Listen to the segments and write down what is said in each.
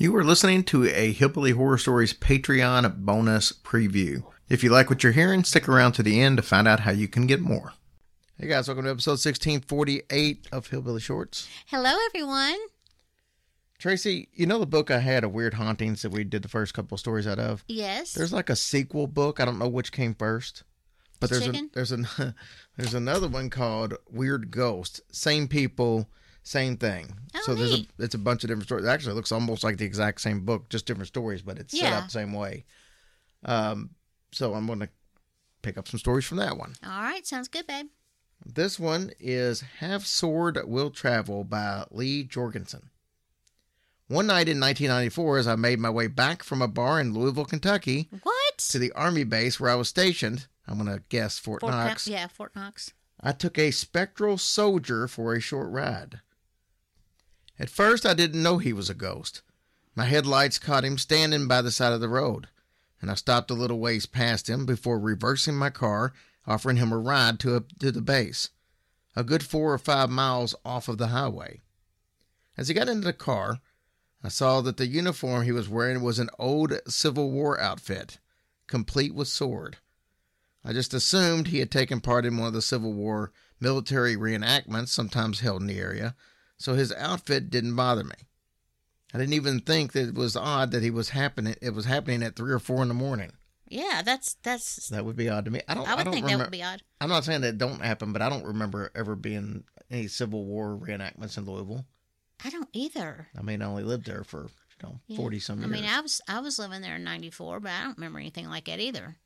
You are listening to a Hillbilly Horror Stories Patreon bonus preview. If you like what you're hearing, stick around to the end to find out how you can get more. Hey guys, welcome to episode 1648 of Hillbilly Shorts. Hello, everyone. Tracy, you know the book I had of Weird Hauntings that we did the first couple of stories out of? Yes. There's like a sequel book. I don't know which came first. But there's another one called Weird Ghosts. Same people, same thing. Oh, so neat. it's a bunch of different stories. Actually, it looks almost like the exact same book, just different stories, but it's set up the same way. So I'm going to pick up some stories from that one. All right. Sounds good, babe. This one is Have Sword Will Travel by Lee Jorgensen. One night in 1994, as I made my way back from a bar in Louisville, Kentucky, to the Army base where I was stationed, I'm going to guess Fort Knox. Fort Knox. I took a spectral soldier for a short ride. At first, I didn't know he was a ghost. My headlights caught him standing by the side of the road, and I stopped a little ways past him before reversing my car, offering him a ride to the base, a good 4 or 5 miles off of the highway. As he got into the car, I saw that the uniform he was wearing was an old Civil War outfit, complete with sword. I just assumed he had taken part in one of the Civil War military reenactments sometimes held in the area, so his outfit didn't bother me. I didn't even think that it was odd that it was happening at 3 or 4 in the morning. Yeah, that's That would be odd to me. I would think that would be odd. I'm not saying that it don't happen, but I don't remember ever being any Civil War reenactments in Louisville. I don't either. I mean, I only lived there for 40 some years. I mean, I was living there in '94, but I don't remember anything like that either.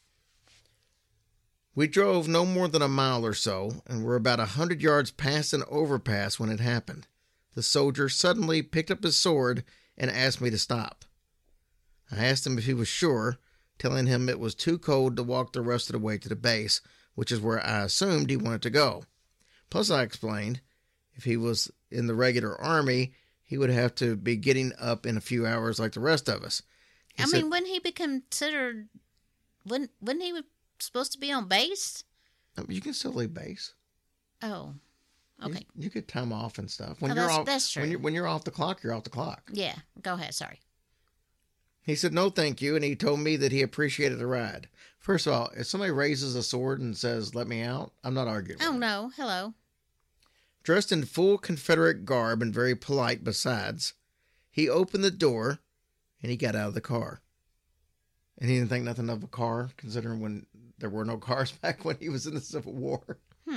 We drove no more than a mile or so, and were about 100 yards past an overpass when it happened. The soldier suddenly picked up his sword and asked me to stop. I asked him if he was sure, telling him it was too cold to walk the rest of the way to the base, which is where I assumed he wanted to go. Plus, I explained, if he was in the regular army, he would have to be getting up in a few hours like the rest of us. Wouldn't he be considered? Wouldn't he be supposed to be on base? You can still leave base. Oh, okay. You get time off and stuff. That's true. When you're off the clock, you're off the clock. Yeah, go ahead. Sorry. He said no thank you, and he told me that he appreciated the ride. First of all, if somebody raises a sword and says, let me out, I'm not arguing with him. No. Hello. Dressed in full Confederate garb and very polite besides, he opened the door and he got out of the car. And he didn't think nothing of a car, considering when there were no cars back when he was in the Civil War.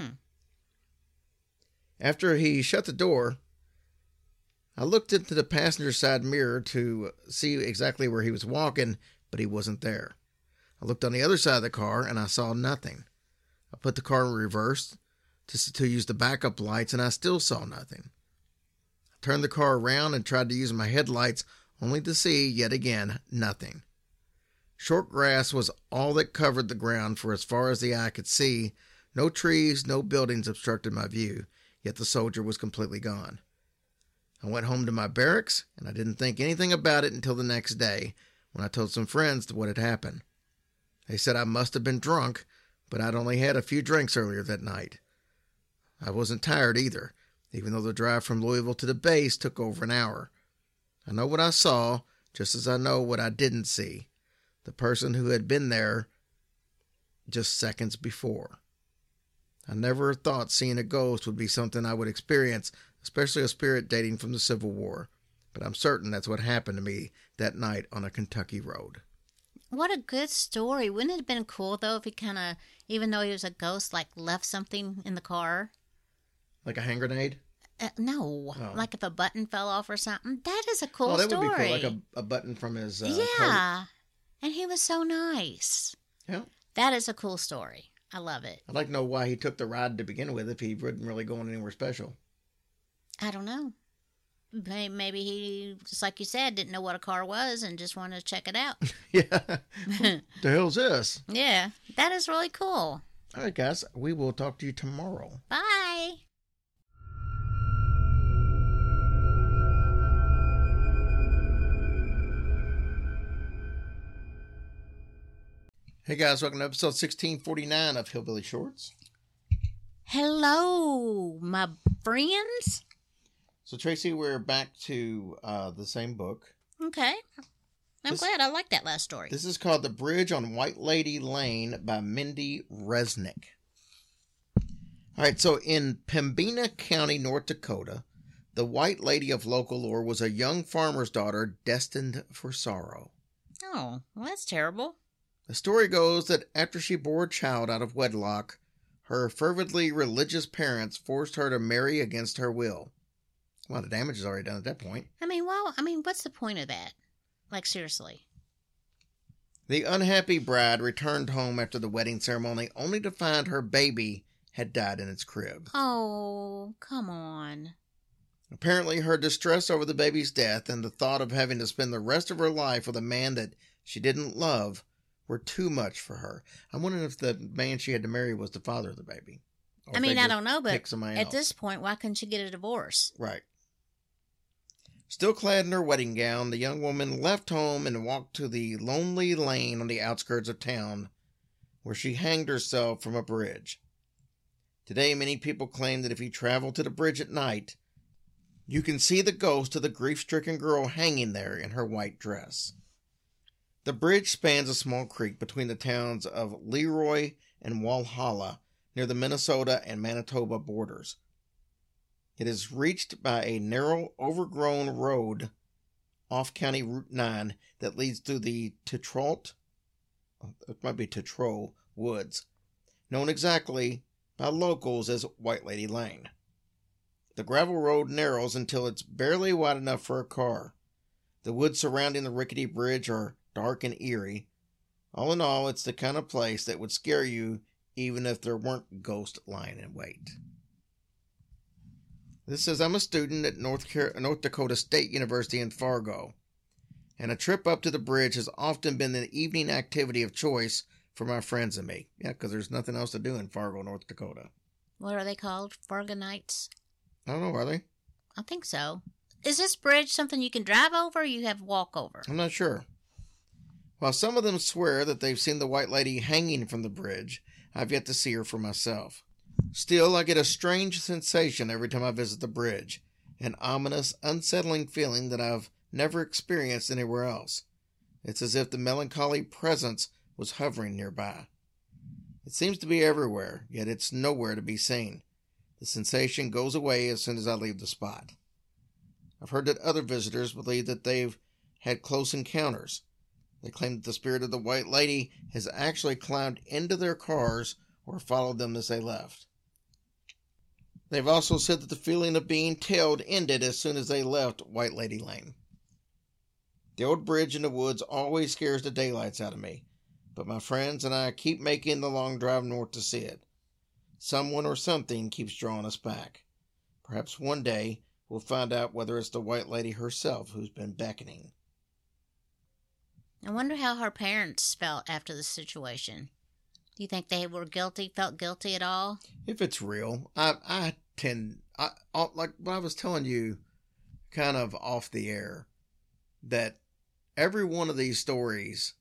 After he shut the door, I looked into the passenger side mirror to see exactly where he was walking, but he wasn't there. I looked on the other side of the car and I saw nothing. I put the car in reverse to use the backup lights, and I still saw nothing. I turned the car around and tried to use my headlights, only to see, yet again, nothing. Short grass was all that covered the ground for as far as the eye could see. No trees, no buildings obstructed my view, yet the soldier was completely gone. I went home to my barracks, and I didn't think anything about it until the next day, when I told some friends what had happened. They said I must have been drunk, but I'd only had a few drinks earlier that night. I wasn't tired either, even though the drive from Louisville to the base took over an hour. I know what I saw, just as I know what I didn't see. The person who had been there just seconds before. I never thought seeing a ghost would be something I would experience, especially a spirit dating from the Civil War. But I'm certain that's what happened to me that night on a Kentucky road. What a good story. Wouldn't it have been cool, though, if he kind of, even though he was a ghost, like left something in the car? Like a hand grenade? No. Oh. Like if a button fell off or something. That is a cool story. Oh, that story. would be cool. Like a button from his Yeah. coat. And he was so nice. Yeah. That is a cool story. I love it. I'd like to know why he took the ride to begin with if he wasn't really going anywhere special. I don't know. Maybe he, just like you said, didn't know what a car was and just wanted to check it out. Yeah. What the hell's this? Yeah. That is really cool. All right, guys. We will talk to you tomorrow. Bye. Hey guys, welcome to episode 1649 of Hillbilly Shorts. Hello, my friends. So Tracy, we're back to the same book. Okay. I'm This- glad. I like that last story. This is called The Bridge on White Lady Lane by Mindy Resnick. All right, so in Pembina County, North Dakota, the White Lady of local lore was a young farmer's daughter destined for sorrow. Oh, well, that's terrible. The story goes that after she bore a child out of wedlock, her fervently religious parents forced her to marry against her will. Well, the damage is already done at that point. What's the point of that? Like, seriously. The unhappy bride returned home after the wedding ceremony only to find her baby had died in its crib. Oh, come on. Apparently, her distress over the baby's death and the thought of having to spend the rest of her life with a man that she didn't love were too much for her. I'm wondering if the man she had to marry was the father of the baby. I don't know, but at at this point, why couldn't she get a divorce? Right. Still clad in her wedding gown, the young woman left home and walked to the lonely lane on the outskirts of town, where she hanged herself from a bridge. Today, many people claim that if you travel to the bridge at night, you can see the ghost of the grief-stricken girl hanging there in her white dress. The bridge spans a small creek between the towns of Leroy and Walhalla, near the Minnesota and Manitoba borders. It is reached by a narrow, overgrown road off County Route 9 that leads through the Tetrolt woods, known exactly by locals as White Lady Lane. The gravel road narrows until it's barely wide enough for a car. The woods surrounding the rickety bridge are dark and eerie. All in all, it's the kind of place that would scare you even if there weren't ghosts lying in wait. This says, I'm a student at North Dakota State University in Fargo, and a trip up to the bridge has often been the evening activity of choice for my friends and me. Yeah, because there's nothing else to do in Fargo, North Dakota. What are they called? Fargonites? I don't know, are they? I think so. Is this bridge something you can drive over or you have to walk over? I'm not sure. While some of them swear that they've seen the White Lady hanging from the bridge, I've yet to see her for myself. Still, I get a strange sensation every time I visit the bridge, an ominous, unsettling feeling that I've never experienced anywhere else. It's as if the melancholy presence was hovering nearby. It seems to be everywhere, yet it's nowhere to be seen. The sensation goes away as soon as I leave the spot. I've heard that other visitors believe that they've had close encounters. They claim that the spirit of the White Lady has actually climbed into their cars or followed them as they left. They've also said that the feeling of being tailed ended as soon as they left White Lady Lane. The old bridge in the woods always scares the daylights out of me, but my friends and I keep making the long drive north to see it. Someone or something keeps drawing us back. Perhaps one day we'll find out whether it's the White Lady herself who's been beckoning. I wonder how her parents felt after the situation. Do you think they felt guilty at all? If it's real, like what I was telling you kind of off the air, that every one of these stories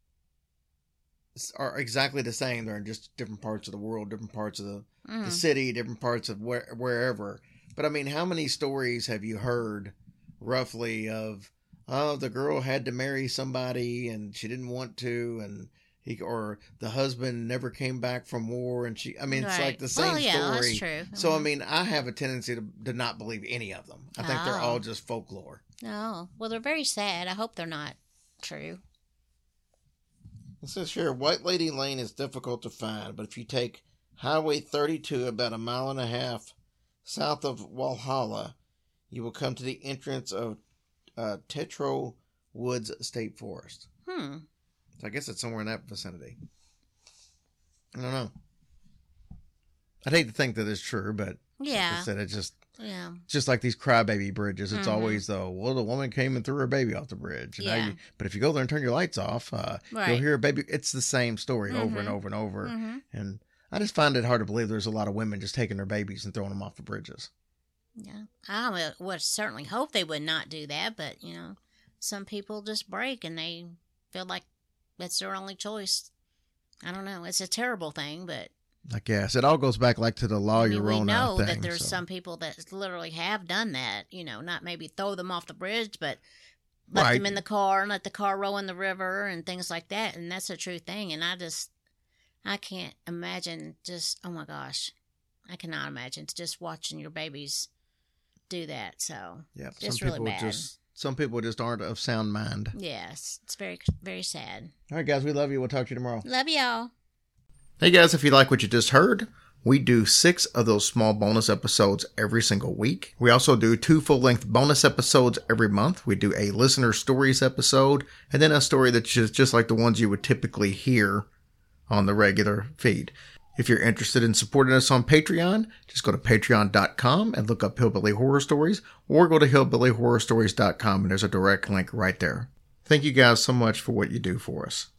are exactly the same. They're in just different parts of the world, different parts of the city, different parts of wherever. But I mean, how many stories have you heard roughly of, oh, the girl had to marry somebody and she didn't want to, and or the husband never came back from war, and it's like the same story. That's true. So, I mean, I have a tendency to not believe any of them. I think they're all just folklore. Oh, well, they're very sad. I hope they're not true. It says here, White Lady Lane is difficult to find, but if you take Highway 32 about 1.5 miles south of Walhalla, you will come to the entrance of Tetro Woods State Forest. So I guess it's somewhere in that vicinity. I don't know. I'd hate to think that it's true, but yeah, like I said, it's just like these crybaby bridges. It's always the woman came and threw her baby off the bridge. And but if you go there and turn your lights off, you'll hear a baby. It's the same story over and over and over. And I just find it hard to believe there's a lot of women just taking their babies and throwing them off the bridges. Yeah, I would certainly hope they would not do that, but some people just break and they feel like that's their only choice. I don't know. It's a terrible thing, but I guess it all goes back like to the La Llorona thing. We know that there's some people that literally have done that. Not maybe throw them off the bridge, but left Right. them in the car and let the car roll in the river and things like that. And that's a true thing. And I can't imagine oh my gosh, I cannot imagine just watching your babies do that. So Yeah, it's really bad. Some people just aren't of sound mind. Yes, it's very, very sad. All right, guys, we love you. We'll talk to you tomorrow. Love y'all. Hey, guys, if you like what you just heard, we do 6 of those small bonus episodes every single week. We also do 2 full-length bonus episodes every month. We do a listener stories episode, and then a story that's just like the ones you would typically hear on the regular feed. If you're interested in supporting us on Patreon, just go to patreon.com and look up Hillbilly Horror Stories, or go to hillbillyhorrorstories.com, and there's a direct link right there. Thank you guys so much for what you do for us.